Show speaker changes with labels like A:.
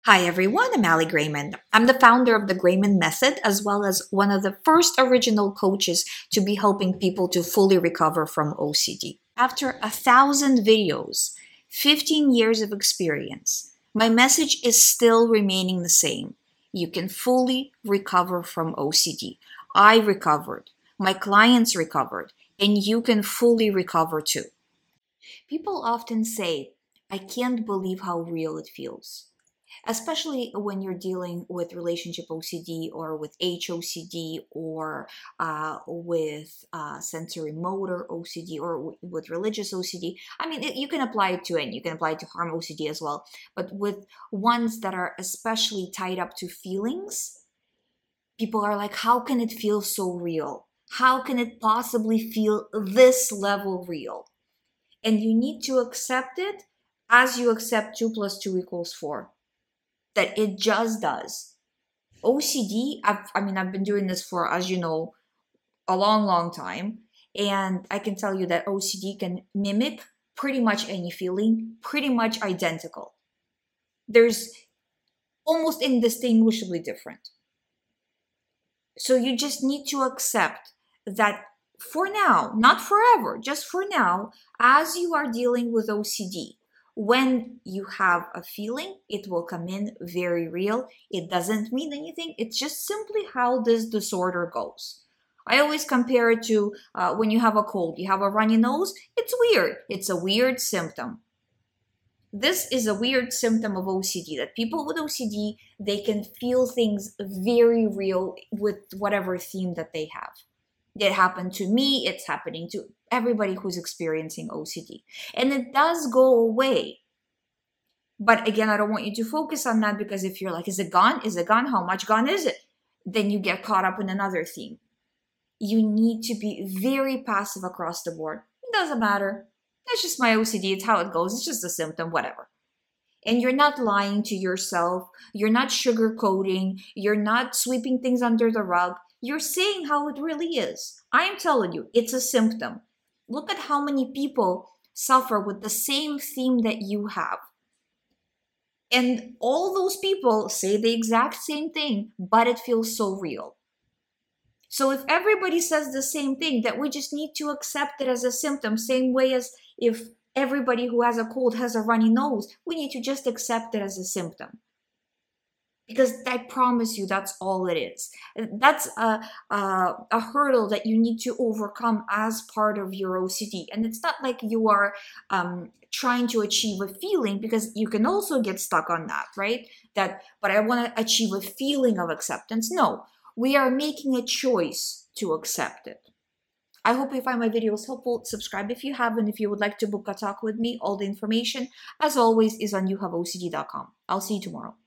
A: Hi everyone, I'm Ali Grayman. I'm the founder of the Grayman Method, as well as one of the first original coaches to be helping people to fully recover from OCD. After 1,000 videos, 15 years of experience, my message is still remaining the same. You can fully recover from OCD. I recovered, my clients recovered, and you can fully recover too. People often say, I can't believe how real it feels, especially when you're dealing with relationship OCD or with HOCD or with sensory motor OCD or with religious OCD. I mean, you can apply it to any, you can apply it to harm OCD as well. But with ones that are especially tied up to feelings, people are like, how can it feel so real? How can it possibly feel this level real? And you need to accept it as you accept 2 plus 2 equals 4, that it just does. OCD, I've been doing this for, as you know, a long, long time. And I can tell you that OCD can mimic pretty much any feeling, pretty much identical. There's almost indistinguishably different. So you just need to accept that for now, not forever, just for now, as you are dealing with OCD, when you have a feeling, it will come in very real. It doesn't mean anything. It's just simply how this disorder goes. I always compare it to when you have a cold, you have a runny nose. It's weird. It's a weird symptom. This is a weird symptom of OCD, that people with OCD, they can feel things very real with whatever theme that they have. It happened to me, it's happening to everybody who's experiencing OCD. And it does go away. But again, I don't want you to focus on that, because if you're like, is it gone? Is it gone? How much gone is it? Then you get caught up in another theme. You need to be very passive across the board. It doesn't matter. That's just my OCD. It's how it goes. It's just a symptom, whatever. And you're not lying to yourself. You're not sugarcoating. You're not sweeping things under the rug. You're saying how it really is. I am telling you, it's a symptom. Look at how many people suffer with the same theme that you have. And all those people say the exact same thing, but it feels so real. So if everybody says the same thing, that we just need to accept it as a symptom, same way as if everybody who has a cold has a runny nose, we need to just accept it as a symptom. Because I promise you, that's all it is. That's a hurdle that you need to overcome as part of your OCD. And it's not like you are trying to achieve a feeling, because you can also get stuck on that, right? But I want to achieve a feeling of acceptance. No, we are making a choice to accept it. I hope you find my videos helpful. Subscribe if you haven't. If you would like to book a talk with me, all the information, as always, is on youhaveocd.com. I'll see you tomorrow.